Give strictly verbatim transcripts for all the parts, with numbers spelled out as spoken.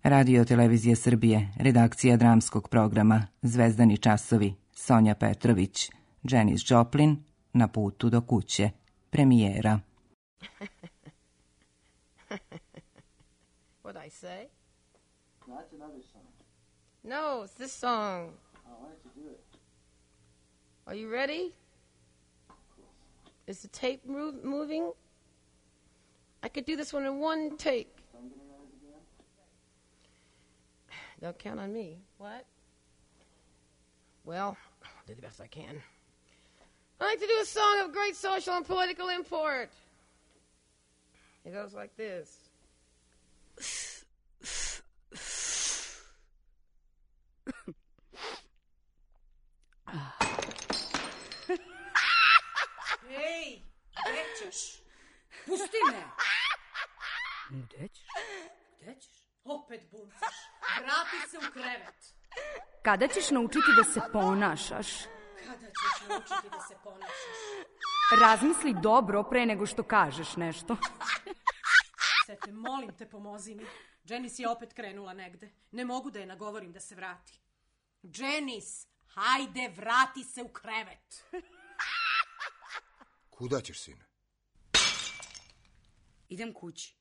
Radio Televizije Srbije, redakcija dramskog programa, Zvezdani časovi, Sonja Petrović, Janis Joplin, Na putu do kuće, premijera. What'd I say? No, that's another song. No, it's this song. Oh, why don't you do it? Are you ready? Is the tape move, moving? I could do this one in one take. Don't count on me. What? Well, I'll do the best I can. I like to do a song of great social and political import. It goes like this. Ej, gde ćeš? Pusti me! Gde ćeš? Gde ćeš? Opet buncaš. Vrati se u krevet. Kada ćeš naučiti da se ponašaš? Kada ćeš naučiti da se ponašaš? Razmisli dobro pre nego što kažeš nešto. Sete, molim te, pomozi mi. Janis je opet krenula negde. Ne mogu da je nagovorim da se vrati. Janis, hajde, vrati se u krevet. Kuda ćeš, sine? Idem kući.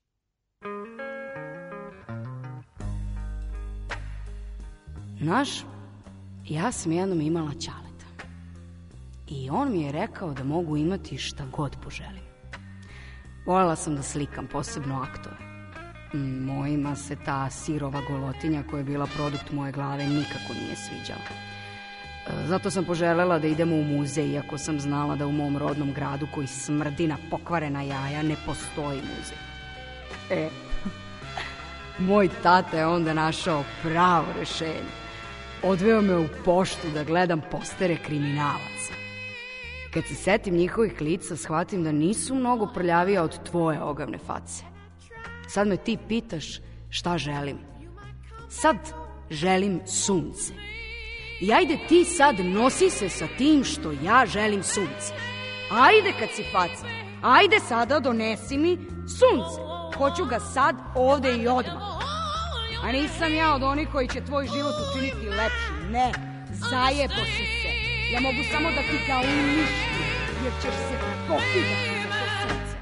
Znaš, ja sam jednom imala ćaleta. I on mi je rekao da mogu imati šta god poželim. Voljela sam da slikam, posebno aktove. Mojima se ta sirova golotinja koja je bila produkt moje glave nikako nije sviđala. Zato sam poželjela da idemo u muzej, iako sam znala da u mom rodnom gradu koji smrdi na pokvarena jaja ne postoji muzej. E, moj tata je onda našao pravo rešenje. Odveo me u poštu da gledam postere kriminalaca. Kad se setim njihovih lica, shvatim da nisu mnogo prljavija od tvoje ogavne face. Sad me ti pitaš šta želim. Sad želim sunce. I ajde ti sad nosi se sa tim što ja želim sunce. Ajde kad si faca, ajde sada donesi mi sunce. Hoću ga sad, ovde i odmah. A nisam ja od onih koji će tvoj život učiniti lepšim. Ne, zajebo si se. Ja mogu samo da ti ga uništim, jer ćeš se pokidati za to sunce.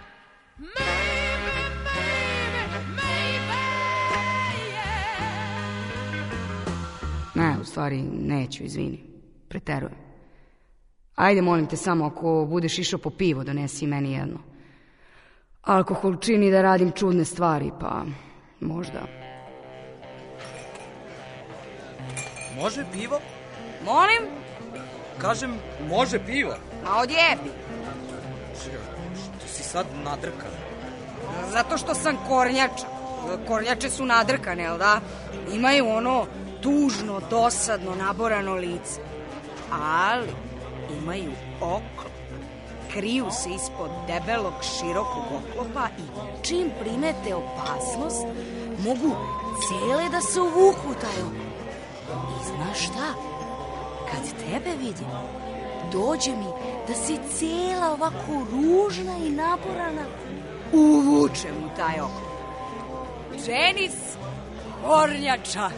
Ne, u stvari neću, izvini. Preterujem. Ajde, molim te, samo ako budeš išao po pivo, donesi meni jedno. Alkohol čini da radim čudne stvari, pa možda... Može pivo? Molim? Kažem, može pivo. Ma odjebi. Što si sad nadrkan? Zato što sam kornjača. Kornjače su nadrkane, jel da? Imaju ono tužno, dosadno, naborano lice. Ali imaju oklop. Kriju se ispod debelog, širokog oklopa i čim primete opasnost, mogu cele da se uvuku u taj oklop. I znaš šta? Kad tebe vidim, dođe mi da si cijela ovako ružna i naborana, uvučem u taj oklop. Janis Kornjača.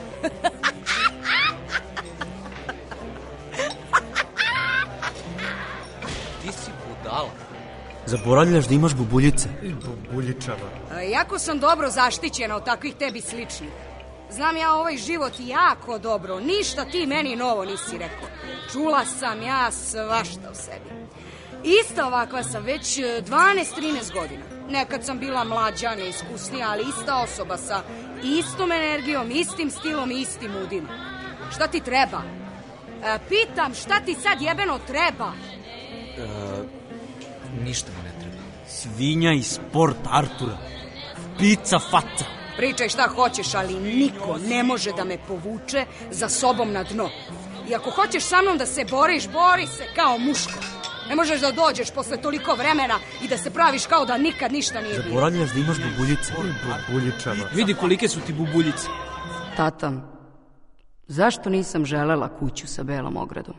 Ti si budala. Zaboravljaš da imaš bubuljice. Bubuljičava. Jako sam dobro zaštićena od takvih tebi sličnih. Znam ja ovaj život jako dobro, ništa ti meni novo nisi rekao. Čula sam ja svašta o sebi. Ista ovakva sam već dvanaest trinaest godina. Nekad sam bila mlađa, neiskusnija, ali ista osoba sa istom energijom, istim stilom i istim udima. Šta ti treba? E, pitam, šta ti sad jebeno treba? E, ništa mi ne treba. Svinja i sport Artura. Pizza faca. Pričaj šta hoćeš, ali niko ne može da me povuče za sobom na dno. I ako hoćeš sa mnom da se boriš, bori se kao muško. Ne možeš da dođeš posle toliko vremena i da se praviš kao da nikad ništa nije bilo. Zaboravljaš da imaš bubuljice. Bubuljičava. Vidi kolike su ti bubuljice. Tata, zašto nisam želela kuću sa belom ogradom?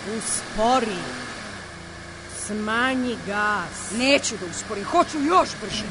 Uspori. Smanji gas. Neću da usporim, hoću još brže.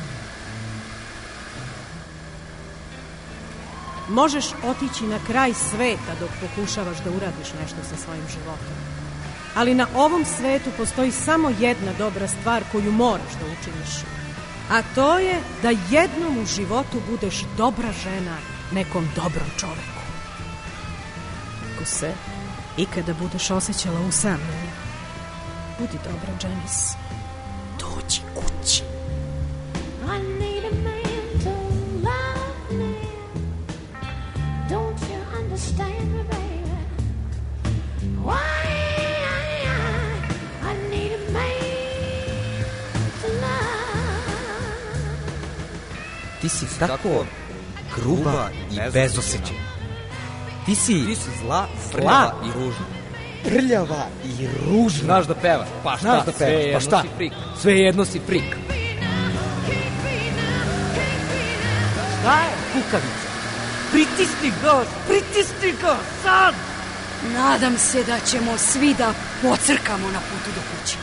Možeš otići na kraj sveta dok pokušavaš da uradiš nešto sa svojim životom. Ali na ovom svetu postoji samo jedna dobra stvar koju moraš da učiniš. A to je da jednom u životu budeš dobra žena nekom dobrom čoveku. Ako se ikada budeš osjećala usamljena, budi dobra, Janice. Dođi kući. I need a man to love me. Don't you understand me, baby? Why I, I need a man to love. Ti si tako gruba i bezosećena. Ti si, Ti si zla, zla prljava i ružna. prljava i ružna. Znaš da pevaš? Pa šta? Znaš da pevaš, pa šta? Si frik. Sve jedno si frik. Šta je, kukavica? Pritisni gas, pritisni gas, sad! Nadam se da ćemo svi da pocrkamo na putu do kuće.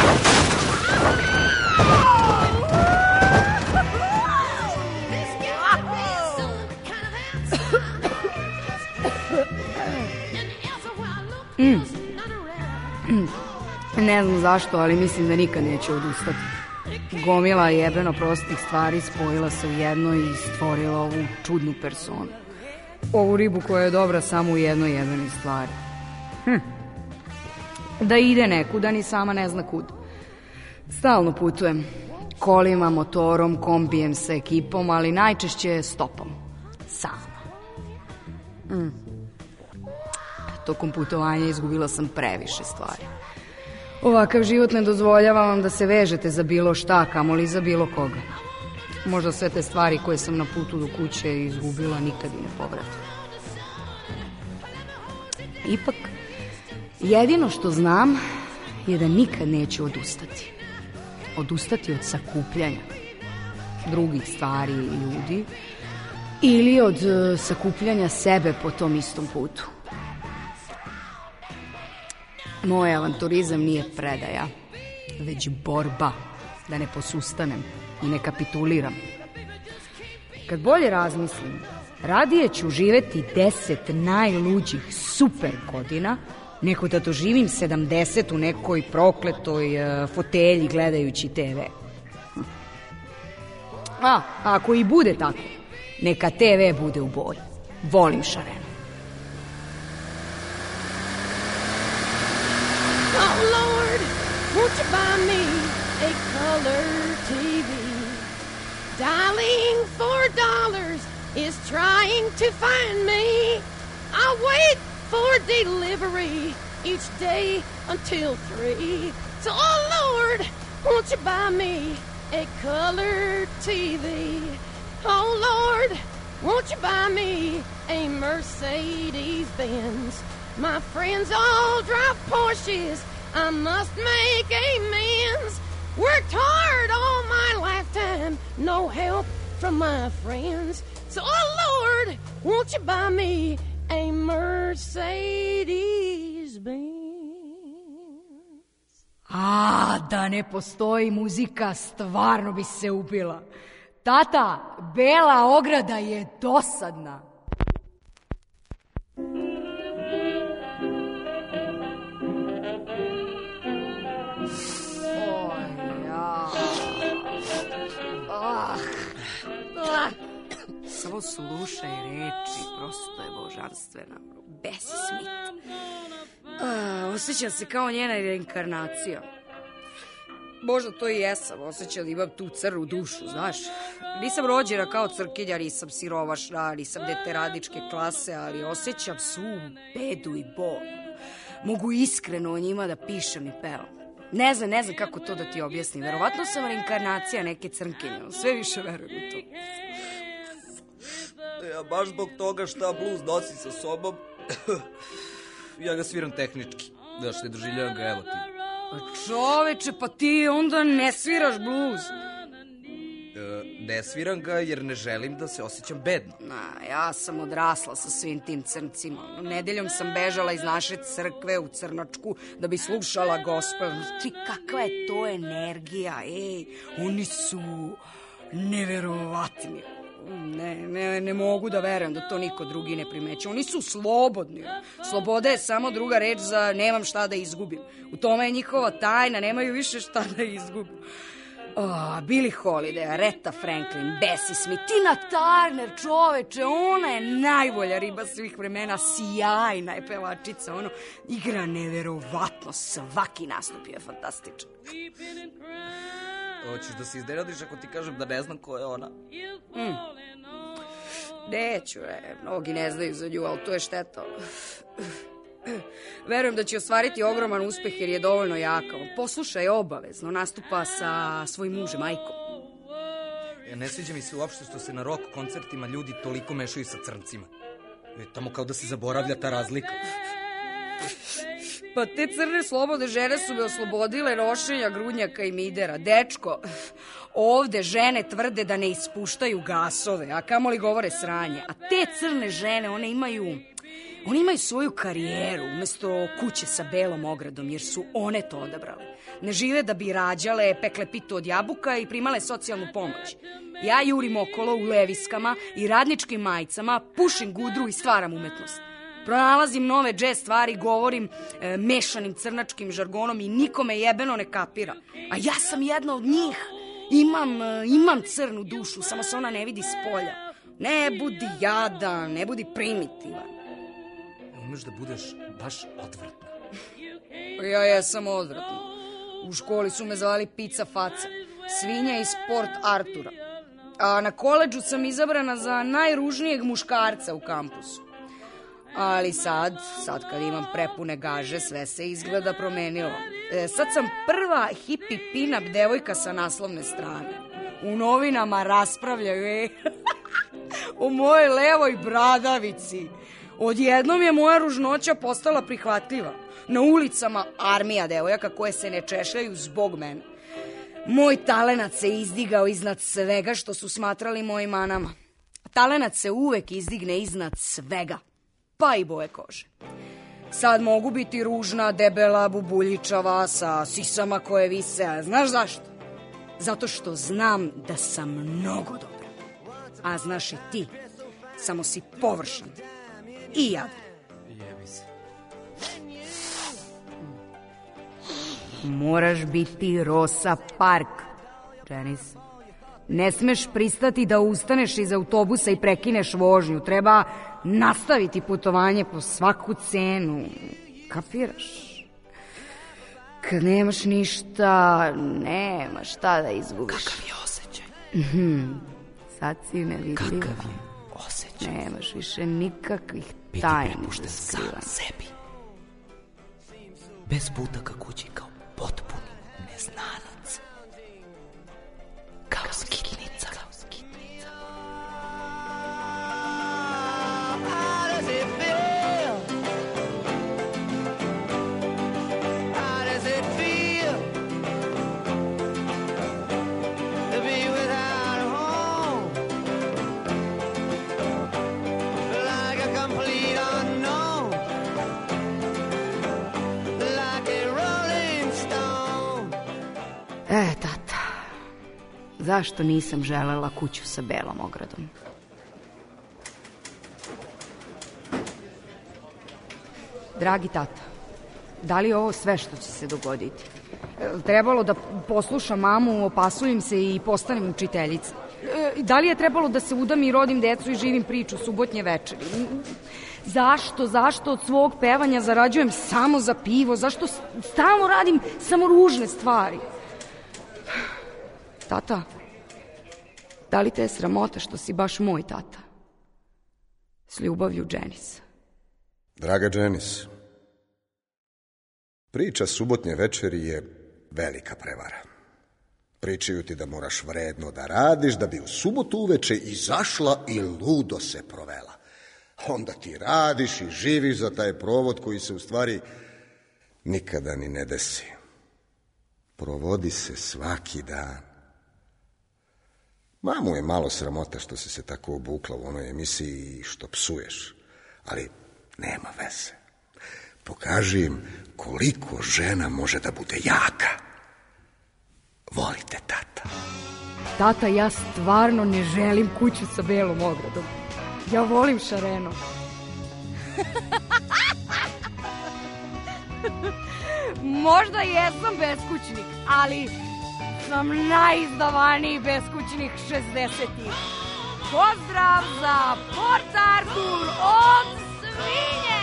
Mm. Mm. Ne znam zašto, ali mislim da nikad neću odustati. Gomila jebeno prostih stvari spojila se u jedno i stvorila ovu čudnu personu. Ovu ribu koja je dobra samo u jednoj jebenoj stvari. Hm. Da ide nekuda, ni sama ne zna kud. Stalno putujem. Kolima, motorom, kombijem sa ekipom, ali najčešće stopom. Sama. Mm. Tokom putovanja izgubila sam previše stvari. Ovakav život ne dozvoljava vam da se vežete za bilo šta, kamoli za bilo koga. Možda sve te stvari koje sam na putu do kuće izgubila nikad i ne povratim. Ipak, jedino što znam je da nikad neću odustati. Odustati od sakupljanja drugih stvari i ljudi ili od uh, sakupljanja sebe po tom istom putu. Moj avanturizam nije predaja, već borba, da ne posustanem i ne kapituliram. Kad bolje razmislim, radije ću živeti deset najluđih super godina, nego da doživim sedamdeset u nekoj prokletoj uh, fotelji gledajući te ve. A, ako i bude tako, neka te ve bude u boji. Volim šarenu. Oh, Lord, won't you buy me a color T V? Dialing four dollars is trying to find me. I'll wait for delivery each day until three. So, oh, Lord, won't you buy me a color T V? Oh, Lord, won't you buy me a Mercedes-Benz? My friends all drive Porsches. I must make amends. Worked hard all my lifetime. No help from my friends. So, oh, Lord, won't you buy me a Mercedes-Benz? A, da ne postoji muzika, stvarno bi se ubila. Tata, bela ograda je dosadna. Samo slušaj reči, prosto je božanstvena. Bessie Smith. Uh, osjećam se kao njena reinkarnacija. Možda to i jesam, osjećam da imam tu crnu dušu, znaš. Nisam rođena kao crkinja, nisam siromašna, nisam dete radničke klase, ali osjećam svu bedu i bol. Mogu iskreno o njima da pišem i pevam. Ne znam, ne znam kako to da ti objasnim. Verovatno sam reinkarnacija neke crnkinje, sve više verujem u to. Ja baš zbog toga šta blues nosi sa sobom, ja ga sviram tehnički. Znaš, ne doživljavam ga emotivno. Čoveče, pa ti onda ne sviraš blues. E, ne sviram ga jer ne želim da se osjećam bedno. Na, ja sam odrasla sa svim tim crncima. Nedeljom sam bežala iz naše crkve u Crnočku da bi slušala gospel. Ti, kakva je to energija, ej, oni su neverovatni. Ne, ne, ne mogu da verujem da to niko drugi ne primeće. Oni su slobodni. Sloboda je samo druga reč za nemam šta da izgubim. U tome je njihova tajna, nemaju više šta da izgubim. Oh, Billie Holiday, Aretha Franklin, Bessie Smith, Tina Turner, čoveče, ona je najbolja riba svih vremena, sjajna je pevačica, ono, igra neverovatno, svaki nastup je fantastičan. Hoćeš da se iznenadiš ako ti kažem da ne znam ko je ona? Mm. Neću, e, mnogi ne znaju za nju, ali to je šteta. Verujem da će ostvariti ogroman uspeh jer je dovoljno jaka. Poslušaj, obavezno nastupa sa svojim mužem, Ajkom. E, ne sviđa mi se uopšte što se na rock koncertima ljudi toliko mešaju sa crncima. E, tamo kao da se zaboravlja ta razlika. Pa te crne slobode žene su me oslobodile nošenja grudnjaka i midera. Dečko, ovde žene tvrde da ne ispuštaju gasove, a kamoli govore sranje. A te crne žene, one imaju... Oni imaju svoju karijeru umesto kuće sa belom ogradom, jer su one to odabrale. Ne žive da bi rađale, pekle pitu od jabuka i primale socijalnu pomoć. Ja jurim okolo u leviskama i radničkim majicama, pušim gudru i stvaram umetnost. Pronalazim nove džez stvari, govorim e, mešanim crnačkim žargonom i nikome jebeno ne kapira. A ja sam jedna od njih. Imam, e, imam crnu dušu, samo se ona ne vidi s polja. Ne budi jadan, ne budi primitivan. Umeš da budeš baš odvratna. Ja jesam odvratna. U školi su me zvali Pizza Faca, svinja iz Port Artura. A na koledžu sam izabrana za najružnijeg muškarca u kampusu. Ali sad, sad kad imam prepune gaže, sve se izgleda promenilo. E, sad sam prva hippie pin-up devojka sa naslovne strane. U novinama raspravljaju e, o mojoj levoj bradavici. Odjednom je moja ružnoća postala prihvatljiva. Na ulicama armija devojaka koje se ne češljaju zbog mene. Moj talenat se izdigao iznad svega što su smatrali mojim manama. Talenat se uvek izdigne iznad svega, pa i boje kože. Sad mogu biti ružna, debela, bubuljičava, sa sisama koje vise. A znaš zašto? Zato što znam da sam mnogo dobra. A znaš i ti, samo si površan. I jadan. Jebi se. Moraš biti Rosa Park, Janice. Ne smeš pristati da ustaneš iz autobusa i prekineš vožnju. Treba nastaviti putovanje po svaku cenu. Kapiraš? Kad nemaš ništa, nemaš šta da izgubiš. Kakav je osjećaj? Mm-hmm. Sad si nevidljiva. Kakav je osjećaj? Nemaš više nikakvih biti tajni prepušten za sam skrivanje. sebi. Bez putaka kući kao potpuni neznanac. Kao skitnica. E, tata, zašto nisam želela kuću sa belom ogradom? Dragi tata, da li je ovo sve što će se dogoditi? E, trebalo da poslušam mamu, opasujem se i postanem učiteljica. E, da li je trebalo da se udam i rodim decu i živim priču subotnje večeri? Zašto, zašto od svog pevanja zarađujem samo za pivo? Zašto stalno radim samo ružne stvari? Tata, da li te je sramota što si baš moj tata? S ljubavlju, Janice. Draga Janice, priča subotnje večeri je velika prevara. Pričaju ti da moraš vredno da radiš, da bi u subotu uveče izašla i ludo se provela. Onda ti radiš i živiš za taj provod koji se u stvari nikada ni ne desi. Provodi se svaki dan. Mamu je malo sramota što si se tako obukla u onoj emisiji i što psuješ. Ali nema veze. Pokaži im koliko žena može da bude jaka. Volite tata. Tata, ja stvarno ne želim kuću sa belom ogradom. Ja volim šareno. Možda jesam beskućnik, ali sam najizdavaniji beskućnik šezdesetih. Pozdrav za Port Arthur od svinje!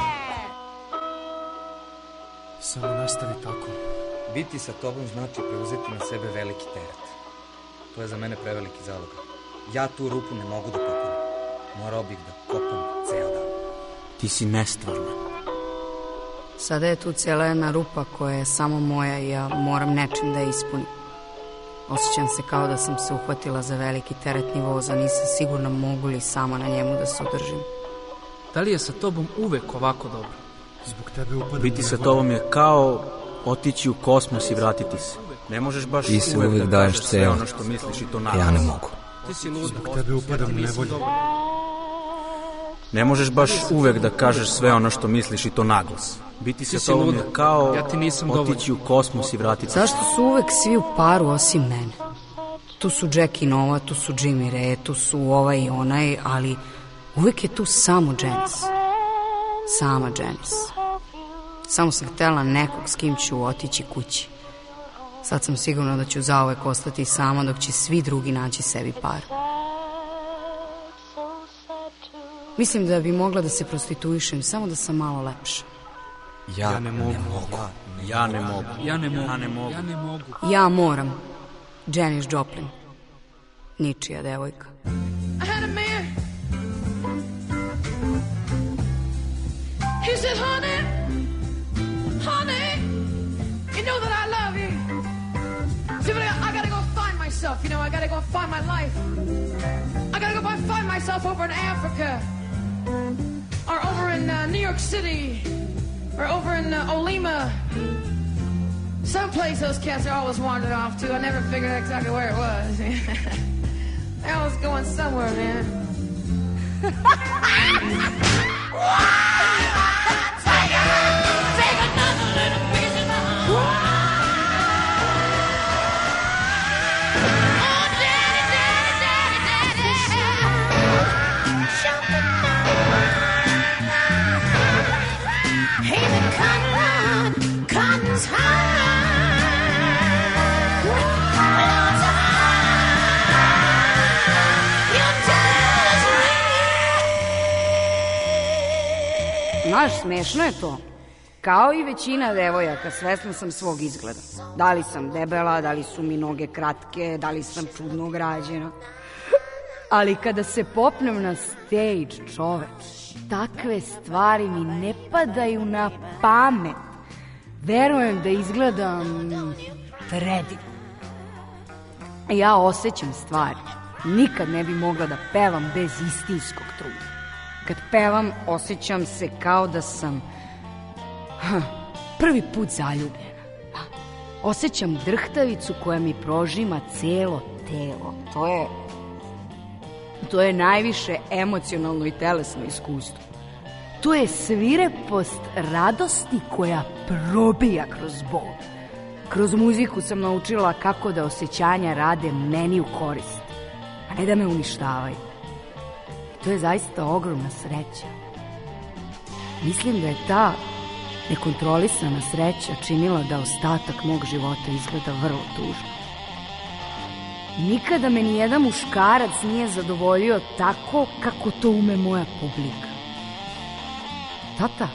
Samo nastavi tako. Biti sa tobom znači preuzeti na sebe veliki teret. To je za mene preveliki zalog. Ja tu rupu ne mogu da popunim. Morao bih da kopam ceo dan. Ti si nestvarna. Sada je tu cijela jedna rupa koja je samo moja i ja moram nečim da je ispunim. Osjećam se kao da sam se uhvatila za veliki teretni voz, a nisam sigurna mogu li sama na njemu da se održim. Da li je sa tobom uvek ovako dobro? Zbog tebe upadam. Biti sa tobom je kao otići u kosmos i vratiti se. Ne možeš baš ti se uvek, uvek da daješ kažeš sve ceo. ono što misliš i to naglas. Ja ne mogu. Ti si lud. Zbog tebe upadam u nevolju. Ne možeš baš uvek da kažeš sve ono što misliš i to naglas. Biti sa tobom je kao ja ti nisam otići u kosmos i vratiti se. Zašto su uvek svi u paru osim mene? Tu su Jack i Nova, tu su Jimmy Ray, tu su ovaj i onaj, ali uvek je tu samo Janice. Sama Janice. Samo sam htjela nekog s kim ću otići kući. Sad sam sigurna da ću zauvek ostati sama dok će svi drugi naći sebi paru. Mislim da bi mogla da se prostituišem samo da sam malo lepša. Ja, ja ne mogu. Ne mogu. Ja ne mogu. Ja ne mogu. Ja ne mogu. Ja ne mogu. Ja moram. Janis Joplin. Ničija devojka. I had a man. He said, honey, honey, you know that I love you. See, but I, I gotta go find myself, you know, I gotta go find my life. I gotta go find myself over in Africa, or over in uh, New York City, or over in uh, Olima. Someplace those cats are always wandered off to. I never figured out exactly where it was. They're always going somewhere, man. Take it! Take another little piece of my heart. Oh, daddy, daddy, daddy, daddy. Hey, the cotton run, cotton's high. Znaš, smešno je to. Kao i većina devojaka, svesna sam svog izgleda. Da li sam debela, da li su mi noge kratke, da li sam čudno građena. Ali kada se popnem na stage, čoveč, takve stvari mi ne padaju na pamet. Verujem da izgledam predivno. Ja osjećam stvari. Nikad ne bi mogla da pevam bez istinskog truda. Kad pevam, osjećam se kao da sam ha, prvi put zaljubljena. Ha, osjećam drhtavicu koja mi prožima celo telo. To je, to je najviše emocionalno i telesno iskustvo. To je svirepost radosti koja probija kroz bol. Kroz muziku sam naučila kako da osjećanja rade meni u korist, a ne da me uništavaju. To je zaista ogromna sreća. Mislim da je ta nekontrolisana sreća činila da ostatak mog života izgleda vrlo tužno. Nikada me nijedan muškarac nije zadovoljio tako kako to ume moja publika. Tata,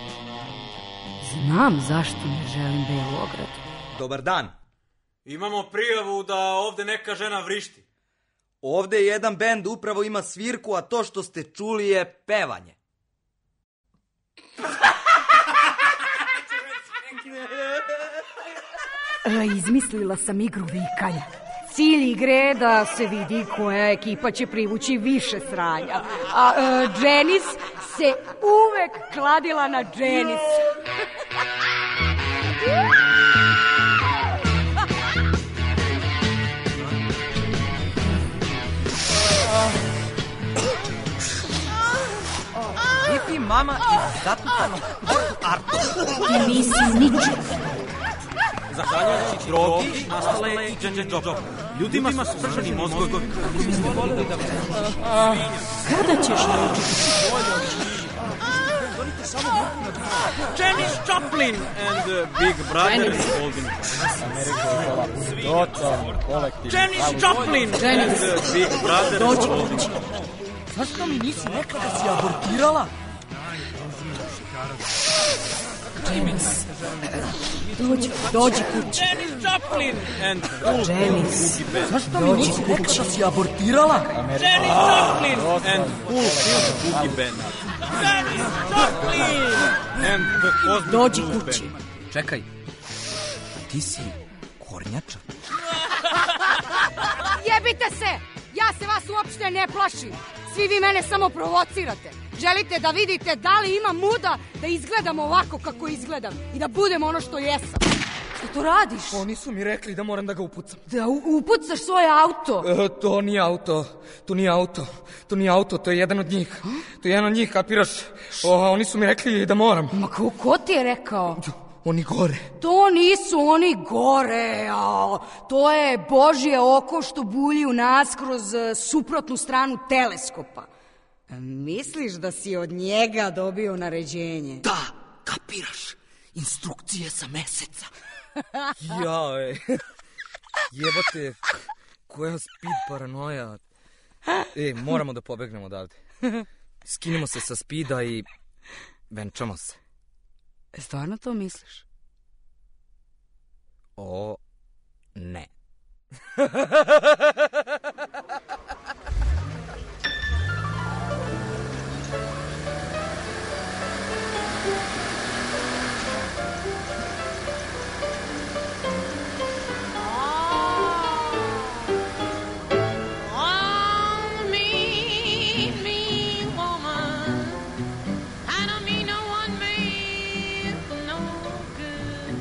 znam zašto ne želim belu ogradu. Dobar dan. Imamo prijavu da ovde neka žena vrišti. Ovde je jedan bend upravo ima svirku, a to što ste čuli je pevanje. E, izmislila sam igru vikanja. Cilj igre je da se vidi koja ekipa će privući više sranja. A e, Janis se uvek kladila na Janis. Zakucano. Artur. Ti nisi ničeg. Zahvaljujući drogi nastala je i Janis Joplin. Ljudima su sržani mozgovi. Kako biste volili da... Kada ćeš naučiti? Janis Joplin and the Big Brother is holding. Janis Joplin and the Big Brother is holding. Zašto mi nisi rekla da si abortirala? Janis, dođi, dođi kući. Janis Joplin and Janis, Zašto mi nisi rekla da si abortirala? Janis Joplin and Full Tilt Boogie Band. Janis Joplin and the Cosmic dođi Blues kući. Band. Čekaj, ti si kornjača? Jebite se! Ja se vas uopšte ne plašim. Svi vi mene samo provocirate. Želite da vidite da li imam muda da izgledam ovako kako izgledam i da budem ono što jesam. Što to radiš? Oni su mi rekli da moram da ga upucam. Da u- upucaš svoje auto? E, to nije auto, to nije auto, to nije auto, to je jedan od njih. To je jedan od njih, kapiraš? O, oni su mi rekli da moram. Ma ko, ko ti je rekao? Oni gore. To nisu oni gore, a, to je Božje oko što bulji u nas kroz e, suprotnu stranu teleskopa. E, Misliš da si od njega dobio naređenje? Da, kapiraš? Instrukcije sa meseca. Ja, ej. Jebate, koja speed paranoja. E, moramo da pobegnemo odavde. Skinimo se sa speeda i venčamo se. Stvarno to misliš? O, ne. Oh, mean, mean woman. I don't mean no one man no good.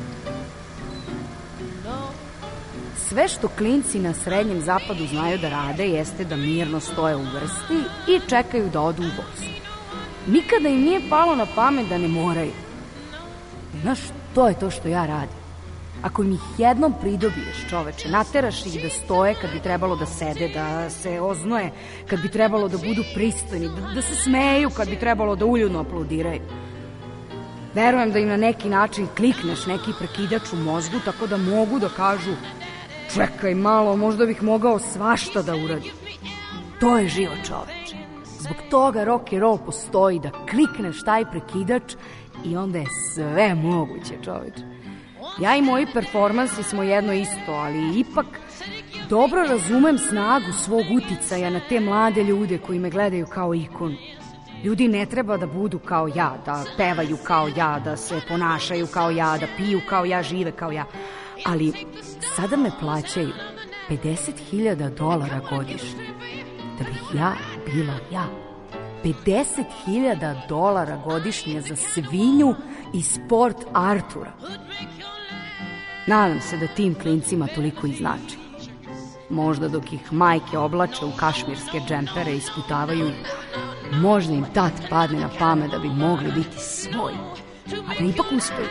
No. Sve što klinci na srednjem zapadu znaju da rade jeste da mirno stoje u vrsti i čekaju da odu u vojsku. Nikada im nije palo na pamet da ne moraju. Znaš, to je to što ja radim. Ako im ih jednom pridobiješ, čoveče, nateraš ih da stoje kad bi trebalo da sede, da se oznoje, kad bi trebalo da budu pristojni, da, da se smeju kad bi trebalo da uljudno aplaudiraju. Verujem da im na neki način klikneš neki prekidač u mozgu tako da mogu da kažu čekaj malo, možda bih mogao svašta da uradim. To je život, čoveče. Zbog toga rock and roll postoji, da klikneš taj prekidač i onda je sve moguće, čoveče. Ja i moji performansi smo jedno isto, ali ipak dobro razumem snagu svog uticaja na te mlade ljude koji me gledaju kao ikonu. Ljudi ne treba da budu kao ja, da pevaju kao ja, da se ponašaju kao ja, da piju kao ja, žive kao ja. Ali sada me plaćaju pedeset hiljada dolara godišnje da bih ja bila ja. pedeset hiljada dolara godišnje za svinju i sport Artura. Nadam se da tim klincima toliko i znači. Možda dok ih majke oblače u kašmirske džempere i isputavaju, možda im tat padne na pamet da bi mogli biti svoji, a da ipak uspeju.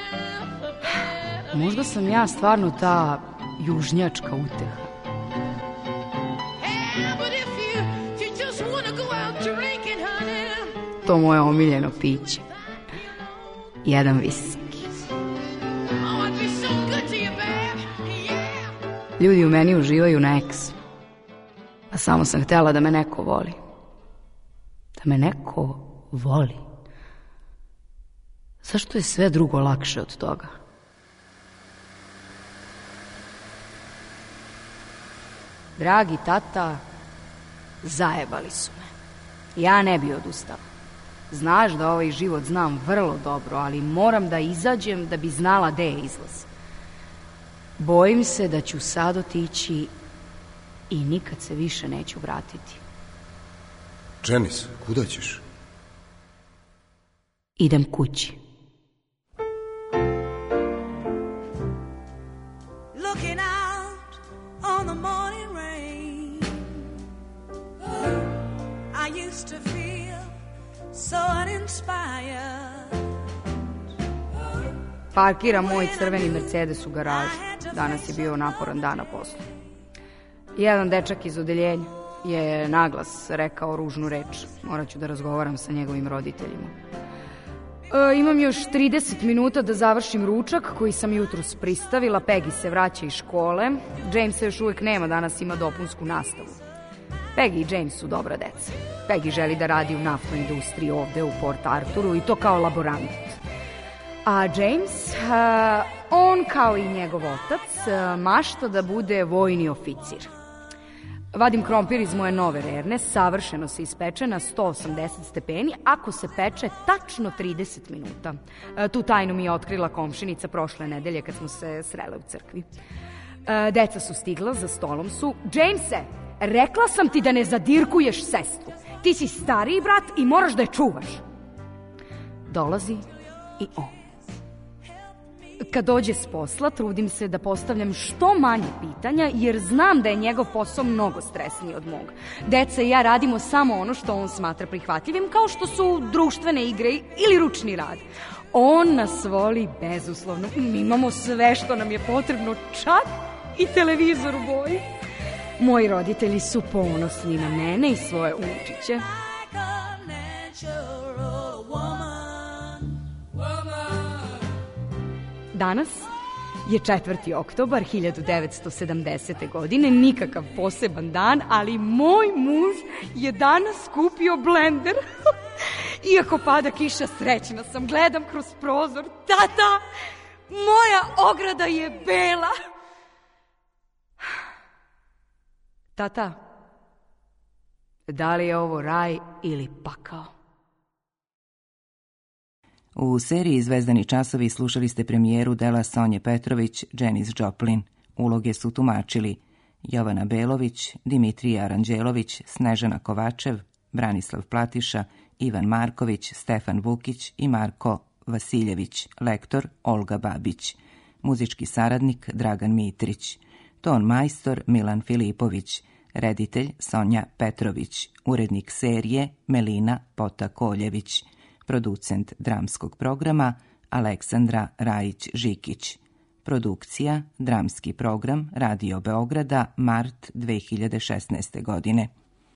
Možda sam ja stvarno ta južnjačka uteha. To moje omiljeno piće. Jedan viski. Ljudi u meni uživaju na eks. A samo sam htjela da me neko voli. Da me neko voli. Zašto je sve drugo lakše od toga? Dragi tata, zajebali su me. Ja ne bi odustala. Znaš da ovaj život znam vrlo dobro, ali moram da izađem da bi znala gde je izlaz. Bojim se da ću sad otići i nikad se više neću vratiti. Janis, kuda ćeš? Idem kući. Looking out on the morning rain, I used to feel so uninspired. Parkira moj crveni Mercedes u garaži. Danas je bio naporan dan na poslu. Jedan dečak iz odeljenja je naglas rekao ružnu reč. Morat ću da razgovaram sa njegovim roditeljima. E, imam još trideset minuta da završim ručak koji sam jutros pristavila. Peggy se vraća iz škole. Jamesa još uvek nema, danas ima dopunsku nastavu. Peggy i James su dobra deca. Peggy želi da radi u naftnoj industriji ovde u Port Arturu i to kao laborant. A James, uh, on kao i njegov otac, uh, mašta da bude vojni oficir. Vadim krompir iz moje nove rerne, savršeno se ispeče na sto osamdeset stepeni, ako se peče tačno trideset minuta. Uh, tu tajnu mi je otkrila komšinica prošle nedelje kad smo se srele u crkvi. Uh, deca su stigla, za stolom su. Jamese, rekla sam ti da ne zadirkuješ sestru. Ti si stariji brat i moraš da je čuvaš. Dolazi i on. Kad dođe s posla, trudim se da postavljam što manje pitanja, jer znam da je njegov posao mnogo stresniji od mog. Deca i ja radimo samo ono što on smatra prihvatljivim, kao što su društvene igre ili ručni rad. On nas voli bezuslovno. Mi imamo sve što nam je potrebno, čak i televizor u boji. Moji roditelji su ponosni na mene i svoje unučiće. Danas je četvrti oktobar hiljadu devetsto sedamdesete. godine, nikakav poseban dan, ali moj muž je danas kupio blender. Iako pada kiša, srećna sam, gledam kroz prozor. Tata, moja ograda je bela. Tata, da li je ovo raj ili pakao? U seriji Zvezdani časovi slušali ste premijeru dela Sonje Petrović, Janis Joplin. Uloge su tumačili Jovana Belović, Dimitrija Aranđelović, Snežana Kovačev, Branislav Platiša, Ivan Marković, Stefan Vukić i Marko Vasiljević, lektor Olga Babić, muzički saradnik Dragan Mitrić, ton majstor Milan Filipović, reditelj Sonja Petrović, urednik serije Melina Pota-Koljević, producent dramskog programa Aleksandra Rajić-Žikić. Produkcija, dramski program Radio Beograda, mart dve hiljade šesnaeste. godine.